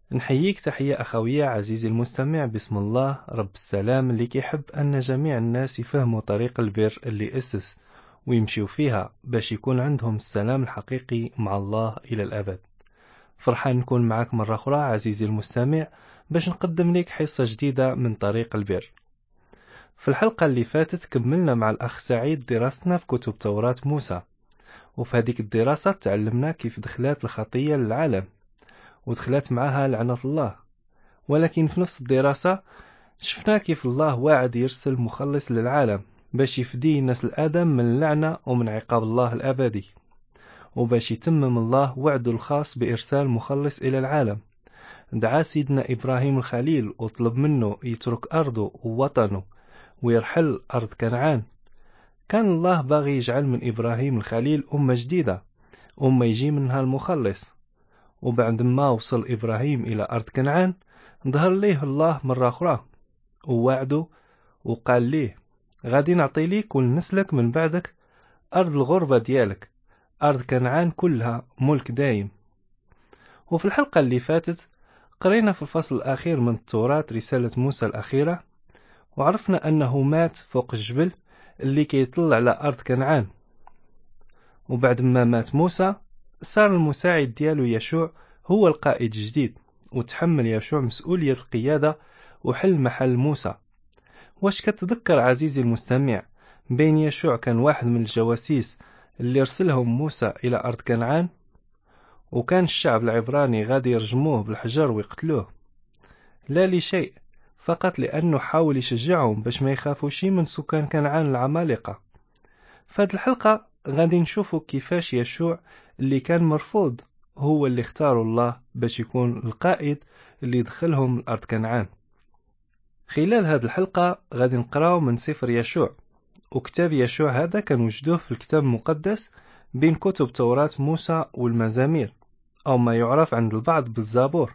نحييك تحية أخوية عزيزي المستمع بسم الله رب السلام اللي كيحب أن جميع الناس يفهموا طريق البر اللي أسس ويمشيوا فيها باش يكون عندهم السلام الحقيقي مع الله إلى الأبد. فرحان نكون معك مرة أخرى عزيزي المستمع باش نقدم لك حصة جديدة من طريق البر. في الحلقة اللي فاتت كملنا مع الأخ سعيد دراستنا في كتب توراة موسى، وفي هذيك الدراسة تعلمنا كيف دخلت الخطية للعالم ودخلت معها لعنة الله. ولكن في نفس الدراسة شفنا كيف الله واعد يرسل مخلص للعالم باش يفدي نسل آدم من اللعنة ومن عقاب الله الأبدي، وباش يتمم الله وعده الخاص بإرسال مخلص إلى العالم. دعا سيدنا إبراهيم الخليل وطلب منه يترك أرضه ووطنه ويرحل أرض كنعان. كان الله باغي يجعل من إبراهيم الخليل أمة جديدة، أمة يجي منها المخلص. وبعد ما وصل إبراهيم إلى أرض كنعان ظهر ليه الله مرة أخرى ووعده وقال ليه غادي نعطي ليك ولنسلك من بعدك أرض الغربة ديالك، أرض كنعان كلها ملك دايم. وفي الحلقة اللي فاتت قرينا في الفصل الأخير من التوراة رسالة موسى الأخيرة، وعرفنا أنه مات فوق الجبل اللي كيطلع على أرض كنعان. وبعد ما مات موسى صار المساعد ديالو يشوع هو القائد الجديد، وتحمل يشوع مسؤولية القيادة وحل محل موسى. واش كتذكر عزيزي المستمع بين يشوع كان واحد من الجواسيس اللي ارسلهم موسى إلى أرض كنعان، وكان الشعب العبراني غادي يرجموه بالحجر ويقتلوه؟ لا لشيء، فقط لأنه حاول يشجعهم باش ما يخافوش من سكان كنعان العمالقة. فهاد الحلقة غادي نشوفوا كيفاش يشوع اللي كان مرفوض هو اللي اختاروا الله باش يكون القائد اللي يدخلهم الأرض كنعان. خلال هذه الحلقة غادي نقراو من سفر يشوع، وكتاب يشوع هذا كان وجدوه في الكتاب المقدس بين كتب توراة موسى والمزامير، أو ما يعرف عند البعض بالزبور.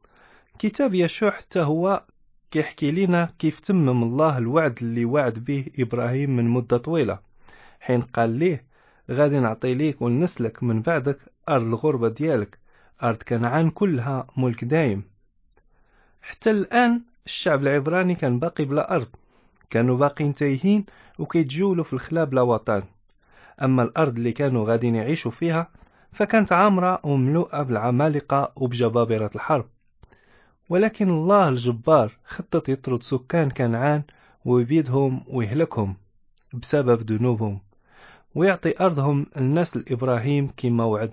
كتاب يشوع حتى هو كيحكي لنا كيف تمم الله الوعد اللي وعد به إبراهيم من مدة طويلة، حين قال ليه غادي نعطي ليك ونسلك من بعدك أرض الغربة ديالك، أرض كنعان كلها ملك دايم. حتى الآن الشعب العبراني كان باقي بلا أرض، كانوا باقين تايهين وكيتجولوا في الخلا بلا وطن. أما الأرض اللي كانوا غادين يعيشوا فيها فكانت عامرة وملوءة بالعمالقة وبجبابرة الحرب. ولكن الله الجبار خطط يطرد سكان كنعان ويبيدهم ويهلكهم بسبب ذنوبهم، ويعطي أرضهم لنسل إبراهيم كما وعد.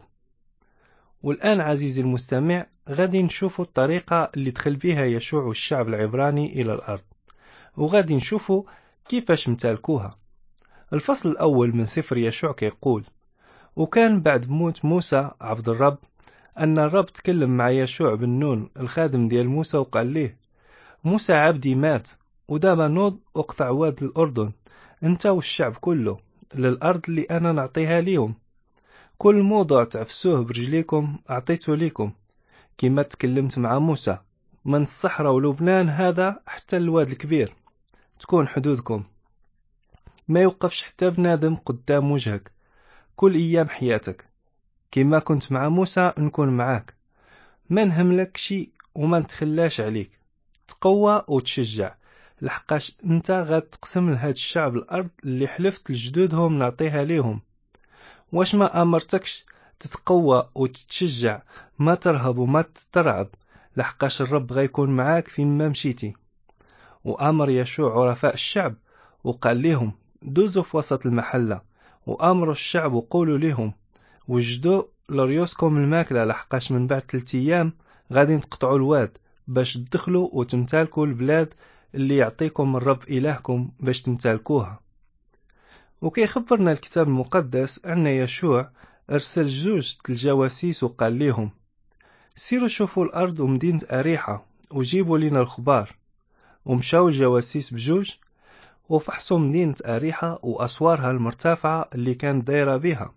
والآن عزيزي المستمع غادي نشوفوا الطريقة اللي دخل بها يشوع والشعب العبراني إلى الأرض، وغادي نشوفوا كيفاش امتلكوها. الفصل الأول من سفر يشوع كيقول: وكان بعد موت موسى عبد الرب أن الرب تكلم مع يشوع بن نون الخادم ديال موسى وقال ليه: موسى عبدي مات، ودابا نوض واقطع واد الأردن انت والشعب كله للأرض اللي أنا نعطيها ليهم. كل موضع تعفسوه برجليكم أعطيته ليكم، كما تكلمت مع موسى، من الصحراء ولبنان هذا حتى الواد الكبير تكون حدودكم. ما يوقفش حتى بنادم قدام وجهك كل أيام حياتك، كما كنت مع موسى نكون معاك. ما نهملك شي وما نتخلاش عليك، تقوى وتشجع، لحقاش انت غاد تقسم لهاد الشعب الأرض اللي حلفت لجدودهم نعطيها ليهم. واش ما أمرتكش تتقوى وتتشجع، ما ترهب وما تترعب، لحقاش الرب غيكون معاك فين ما مشيتي. وأمر يشوع عرفاء الشعب وقال لهم: دوزوا في وسط المحلة وأمروا الشعب وقولوا لهم: وجدوا لريوسكم الماكلة، لحقاش من بعد 3 أيام غادي تقطعوا الواد باش تدخلوا وتمتلكوا البلاد اللي يعطيكم الرب إلهكم باش تمتلكوها. وكيخبرنا الكتاب المقدس أن يشوع أرسل 2 الجواسيس وقال لهم: سيروا شوفوا الأرض ومدينة أريحة وجيبوا لنا الخبار. ومشاو الجواسيس ب2 وفحصوا مدينة أريحة وأسوارها المرتفعة اللي كانت دايرة بها.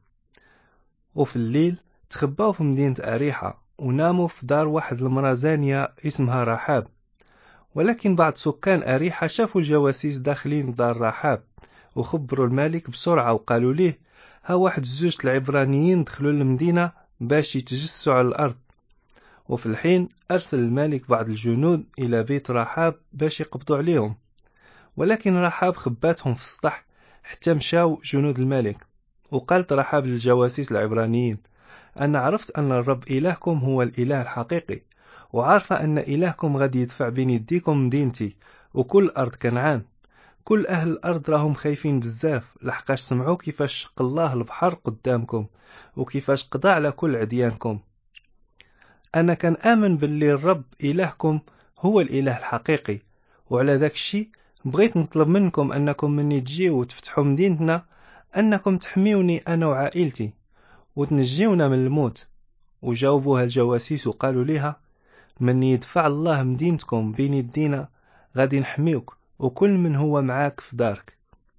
وفي الليل تخباو في مدينة أريحة وناموا في دار واحد المرأة زانية اسمها رحاب. ولكن بعض سكان أريحة شافوا الجواسيس داخلين دار رحاب، وخبروا الملك بسرعة وقالوا ليه: ها واحد 2 العبرانيين دخلوا المدينة باش يتجسسوا على الأرض. وفي الحين أرسل الملك بعض الجنود إلى بيت رحاب باش يقبضوا عليهم، ولكن رحاب خباتهم في السطح حتى مشاو جنود الملك. وقالت رحاب للجواسيس العبرانيين: أنا عرفت أن الرب إلهكم هو الإله الحقيقي، وعارفة أن إلهكم غادي يدفع بين يديكم مدينتي وكل أرض كنعان. كل أهل الأرض راهم خايفين بزاف، لحقاش سمعوا كيفاش شق الله البحر قدامكم وكيفاش قضى على كل عديانكم. أنا كان آمن باللي الرب إلهكم هو الإله الحقيقي، وعلى ذاك الشيء بغيت نطلب منكم أنكم مني تجيوا وتفتحوا مدينتنا، أنكم تحميوني أنا وعائلتي وتنجيونا من الموت. وجاوبوها الجواسيس وقالوا لها: من يدفع الله مدينتكم بين يدينا غادي نحميوك وكل من هو معاك في دارك.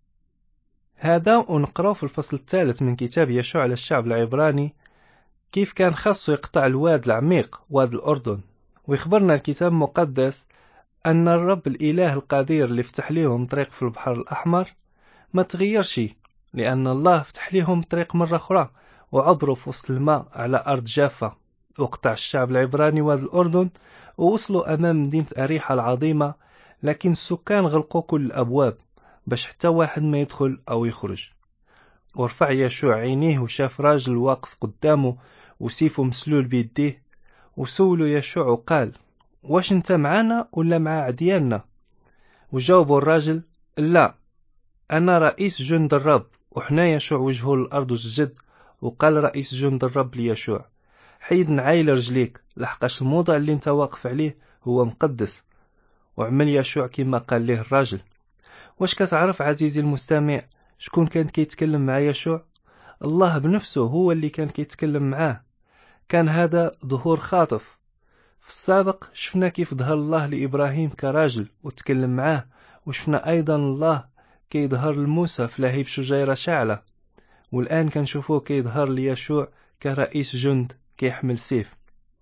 هذا ونقرأ في الفصل الثالث من كتاب يشوع على الشعب العبراني كيف كان خاصه يقطع الواد العميق، واد الأردن. ويخبرنا الكتاب المقدس أن الرب الإله القدير اللي فتح لهم طريق في البحر الأحمر ما تغيرش، لأن الله فتح لهم طريق مرة أخرى وعبروا في وسط الماء على أرض جافة، وقطع الشعب العبراني واد الأردن ووصلوا أمام مدينة أريحة العظيمة، لكن السكان غلقوا كل الأبواب باش حتى واحد ما يدخل أو يخرج. ورفع يشوع عينيه وشاف راجل واقف قدامه وسيفه مسلول بيديه، وسولو يشوع وقال: واش انت معانا ولا مع عدياننا؟ وجاوبوا الراجل: لا، أنا رئيس جند الرب. وحنا يشوع وجهه الأرض وسجد، وقال رئيس جند الرب ليشوع: حيد نعايل رجليك، لحقاش الموضع اللي انت واقف عليه هو مقدس. وعمل يشوع كما قال له الراجل. واش كتعرف عزيزي المستمع شكون كان كيتكلم مع يشوع؟ الله بنفسه هو اللي كان كيتكلم معاه. كان هذا ظهور خاطف. في السابق شفنا كيف ظهر الله لإبراهيم كراجل وتكلم معاه، وشفنا أيضا الله كيظهر لموسى في لهيب شجيرة شاعلة، والآن كنشوفوه كيظهر ليشوع كرئيس جند كيحمل سيف.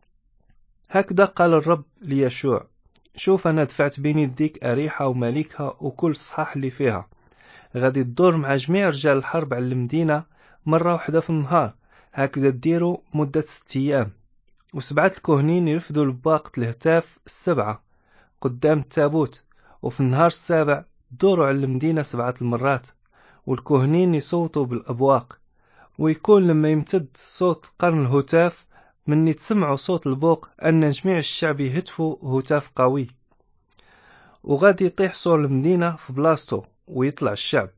هكذا قال الرب ليشوع: شوف أنا دفعت بين يديك أريحة وملكها وكل الصحاح اللي فيها، غادي تدور مع جميع رجال الحرب على المدينة مرة واحدة في النهار، هكذا ديروا مدة 6 أيام. و7 الكهنين يرفدوا لباقة الهتاف 7 قدام التابوت، وفي النهار السابع دوروا على المدينة 7 المرات، والكهنين يصوتوا بالأبواق. ويكون لما يمتد صوت قرن الهتاف من يتسمعوا صوت البوق أن جميع الشعب يهتفوا هتاف قوي، وغادي يطيح صور المدينة في بلاصتو ويطلع الشعب.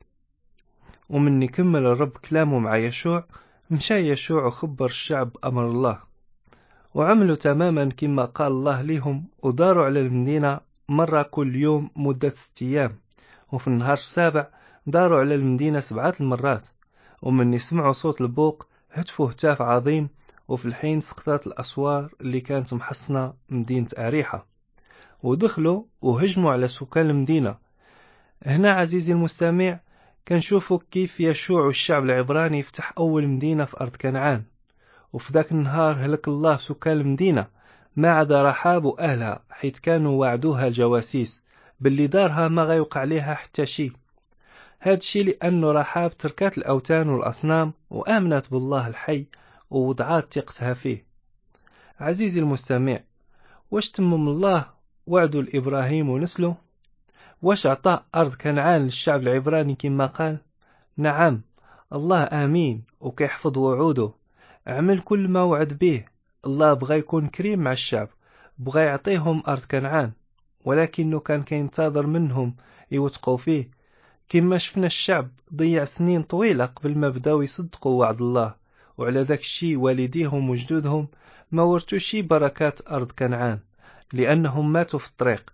ومن يكمل الرب كلامه مع يشوع، مشى يشوع وخبر الشعب أمر الله، وعملوا تماما كما قال الله لهم، وداروا على المدينة مرة كل يوم مدة 6 أيام، وفي النهار السابع داروا على المدينة 7 المرات. ومن يسمعوا صوت البوق هتفوا هتاف عظيم، وفي الحين سقطت الأسوار اللي كانت محصنة مدينة أريحة، ودخلوا وهجموا على سكان المدينة. هنا عزيزي المستمع كنشوفوا كيف يشوع والشعب العبراني يفتح أول مدينة في أرض كنعان، وفي ذاك النهار هلك الله سكان المدينة ما عدا رحاب وأهلها، حيث كانوا وعدوها الجواسيس باللي دارها ما غيوقع عليها حتى شيء. هذا الشيء لأنه رحاب تركت الأوثان والأصنام وآمنت بالله الحي ووضعت ثقتها فيه. عزيزي المستمع، واش تمم الله وعده لإبراهيم ونسله؟ واش أعطى أرض كنعان للشعب العبراني كما قال؟ نعم، الله آمين وكيحفظ وعوده، عمل كل ما وعد به. الله بغى يكون كريم مع الشعب، بغى يعطيهم أرض كنعان، ولكنه كان كينتظر منهم يوثقوا فيه. كما شفنا الشعب ضيع سنين طويلة قبل ما بداو يصدقوا وعد الله، وعلى ذاك الشيء والديهم وجدودهم ما ورثوش بركات أرض كنعان لأنهم ماتوا في الطريق.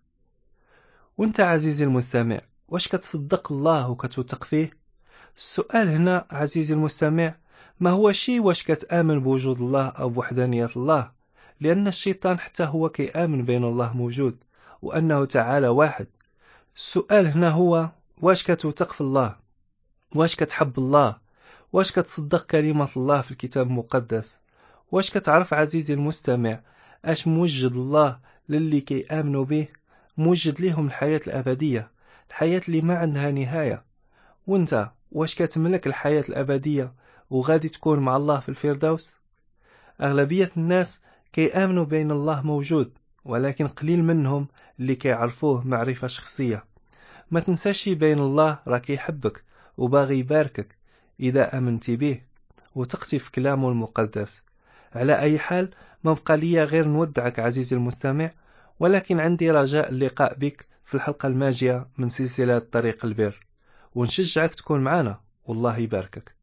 وانت عزيزي المستمع واش كتصدق الله وكتوثق فيه؟ السؤال هنا عزيزي المستمع ما هو شيء واش كتآمن بوجود الله أو بوحدانية الله، لأن الشيطان حتى هو كيآمن بين الله موجود وأنه تعالى واحد. السؤال هنا هو واش كتوثق في الله؟ واش كتحب الله؟ واش كتصدق كلمة الله في الكتاب المقدس؟ واش كتعرف عزيزي المستمع اش موجد الله للي كيآمنوا به؟ موجد ليهم الحياة الأبدية، الحياة اللي ما عندها نهاية. وانت واش كتملك الحياة الأبدية وغادي تكون مع الله في الفردوس؟ أغلبية الناس كيآمنوا بأن الله موجود، ولكن قليل منهم اللي كيعرفوه معرفة شخصية. ما تنساش بأن الله راه كيحبك وباغي يباركك إذا آمنتي به وتقتي في كلامه المقدس. على أي حال، ما بقى لي غير نودعك عزيزي المستمع، ولكن عندي رجاء اللقاء بك في الحلقة الماجية من سلسلة طريق البر، ونشجعك تكون معنا. والله يباركك.